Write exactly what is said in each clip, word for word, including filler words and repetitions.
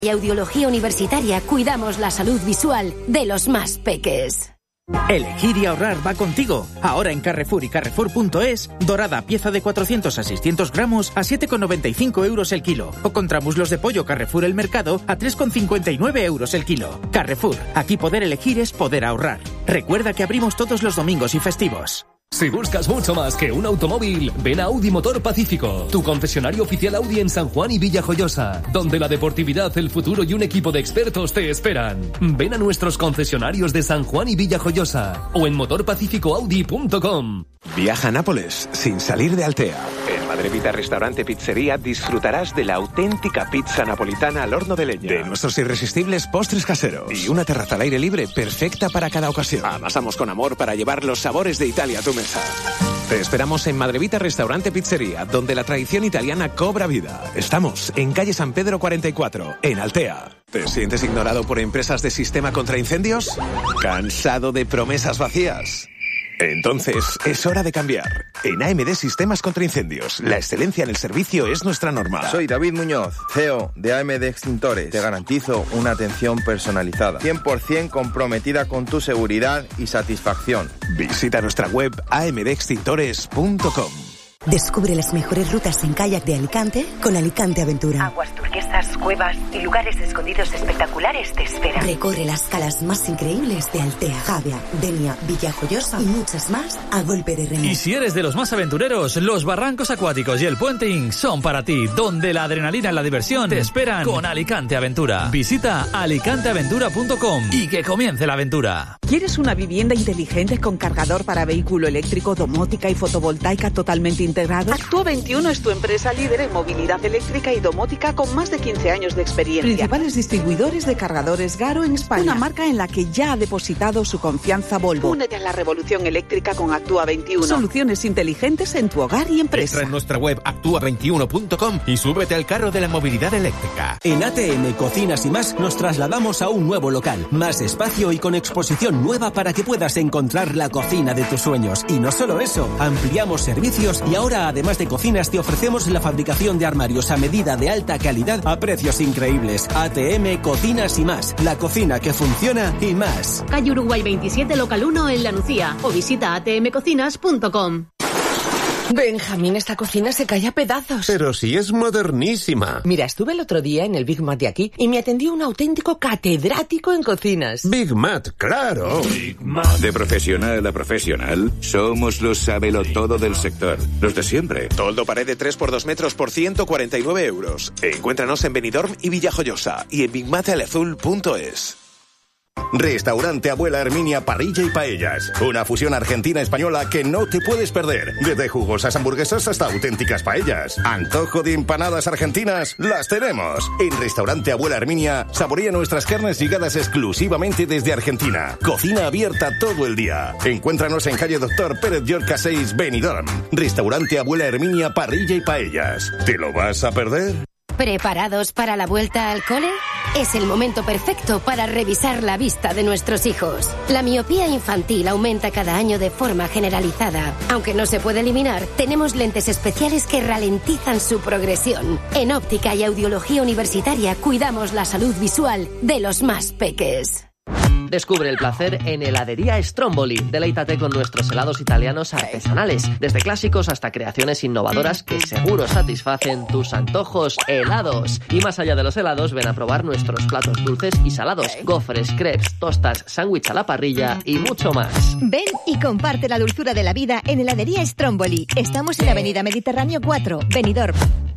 Y Audiología Universitaria cuidamos la salud visual de los más peques. Elegir y ahorrar va contigo. Ahora en Carrefour y Carrefour punto es, dorada pieza de cuatrocientos a seiscientos gramos a siete con noventa y cinco euros el kilo. O contra muslos de pollo Carrefour el Mercado a tres con cincuenta y nueve euros el kilo. Carrefour, aquí poder elegir es poder ahorrar. Recuerda que abrimos todos los domingos y festivos. Si buscas mucho más que un automóvil, ven a Audi Motor Pacífico, tu concesionario oficial Audi en San Juan y Villajoyosa, donde la deportividad, el futuro y un equipo de expertos te esperan. Ven a nuestros concesionarios de San Juan y Villajoyosa o en motor pacífico audi punto com. Viaja a Nápoles sin salir de Altea. En Madrevita Restaurante Pizzería disfrutarás de la auténtica pizza napolitana al horno de leña, de nuestros irresistibles postres caseros y una terraza al aire libre perfecta para cada ocasión. Amasamos con amor para llevar los sabores de Italia a tu mesa. Te esperamos en Madrevita Restaurante Pizzería, donde la tradición italiana cobra vida. Estamos en calle San Pedro cuarenta y cuatro, en Altea. ¿Te sientes ignorado por empresas de sistema contra incendios? ¿Cansado de promesas vacías? Entonces, es hora de cambiar. En A M D Sistemas contra Incendios, la excelencia en el servicio es nuestra norma. Soy David Muñoz, C E O de A M D Extintores. Te garantizo una atención personalizada, cien por ciento comprometida con tu seguridad y satisfacción. Visita nuestra web a m d extintores punto com. Descubre las mejores rutas en kayak de Alicante con Alicante Aventura. Aguas turquesas, cuevas y lugares escondidos espectaculares te esperan. Recorre las calas más increíbles de Altea, Javia, Denia, Villajoyosa y muchas más a golpe de remo. Y si eres de los más aventureros, los barrancos acuáticos y el puenting son para ti, donde la adrenalina y la diversión te esperan con Alicante Aventura. Visita alicante aventura punto com y que comience la aventura. ¿Quieres una vivienda inteligente con cargador para vehículo eléctrico, domótica y fotovoltaica totalmente integrado? Actua veintiuno es tu empresa líder en movilidad eléctrica y domótica con más de quince años de experiencia. Principales distribuidores de cargadores Garo en España. Una marca en la que ya ha depositado su confianza Volvo. Únete a la revolución eléctrica con Actua veintiuno. Soluciones inteligentes en tu hogar y empresa. Entra en nuestra web actua veintiuno punto com y súbete al carro de la movilidad eléctrica. En A T M Cocinas y Más nos trasladamos a un nuevo local, más espacio y con exposición nueva para que puedas encontrar la cocina de tus sueños. Y no solo eso, ampliamos servicios y ahora, además de cocinas, te ofrecemos la fabricación de armarios a medida de alta calidad a precios increíbles. A T M Cocinas y Más, la cocina que funciona y más. Calle Uruguay veintisiete, local uno en La Nucía, o visita a t m cocinas punto com. Benjamín, esta cocina se cae a pedazos. Pero si es modernísima. Mira, estuve el otro día en el Big Mat de aquí y me atendió un auténtico catedrático en cocinas. Big Mat, claro. Big Mat. De profesional a profesional, somos los sabelotodo del sector. Los de siempre. Toldo pared de tres por dos metros por ciento cuarenta y nueve euros. Encuéntranos en Benidorm y Villajoyosa y en big mat alazul punto es. Restaurante Abuela Herminia Parrilla y Paellas. Una fusión argentina-española que no te puedes perder. Desde jugosas hamburguesas hasta auténticas paellas. Antojo de empanadas argentinas, las tenemos. En Restaurante Abuela Herminia, saborea nuestras carnes llegadas exclusivamente desde Argentina. Cocina abierta todo el día. Encuéntranos en calle Doctor Pérez Llorca seis, Benidorm. Restaurante Abuela Herminia Parrilla y Paellas. ¿Te lo vas a perder? ¿Preparados para la vuelta al cole? Es el momento perfecto para revisar la vista de nuestros hijos. La miopía infantil aumenta cada año de forma generalizada. Aunque no se puede eliminar, tenemos lentes especiales que ralentizan su progresión. En Óptica y Audiología Universitaria cuidamos la salud visual de los más peques. Descubre el placer en Heladería Stromboli. Deleítate con nuestros helados italianos artesanales, desde clásicos hasta creaciones innovadoras que seguro satisfacen tus antojos helados. Y más allá de los helados, ven a probar nuestros platos dulces y salados, gofres, crepes, tostas, sándwich a la parrilla y mucho más. Ven y comparte la dulzura de la vida en Heladería Stromboli. Estamos en Avenida Mediterráneo cuatro, Benidorm.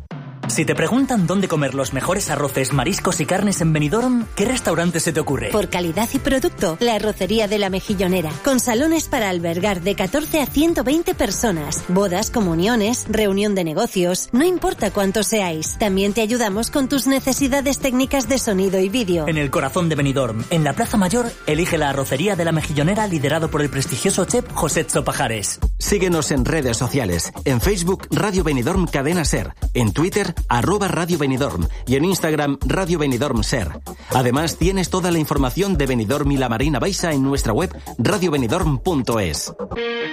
Si te preguntan dónde comer los mejores arroces, mariscos y carnes en Benidorm, ¿qué restaurante se te ocurre? Por calidad y producto, la Arrocería de la Mejillonera, con salones para albergar de catorce a ciento veinte personas, bodas, comuniones, reunión de negocios, no importa cuántos seáis. También te ayudamos con tus necesidades técnicas de sonido y vídeo. En el corazón de Benidorm, en la Plaza Mayor, elige la Arrocería de la Mejillonera, liderado por el prestigioso chef José Pajares. Síguenos en redes sociales, en Facebook Radio Benidorm Cadena Ser, en Twitter arroba Radio Benidorm y en Instagram Radio Benidorm Ser. Además, tienes toda la información de Benidorm y la Marina Baixa en nuestra web radio benidorm punto es.